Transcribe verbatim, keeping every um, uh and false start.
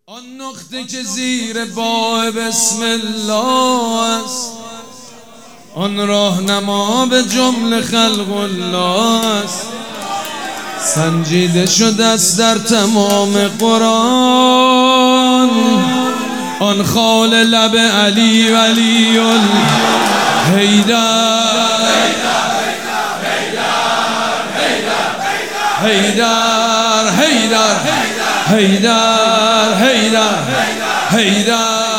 آن نقطه که زیر باه بسم الله است، آن راهنما به جمله خلق الله است. سنجیده شده است در تمام قرآن، آن خال لب علی ولی الحیدر. حیدر حیدر حیدر حیدر حیدر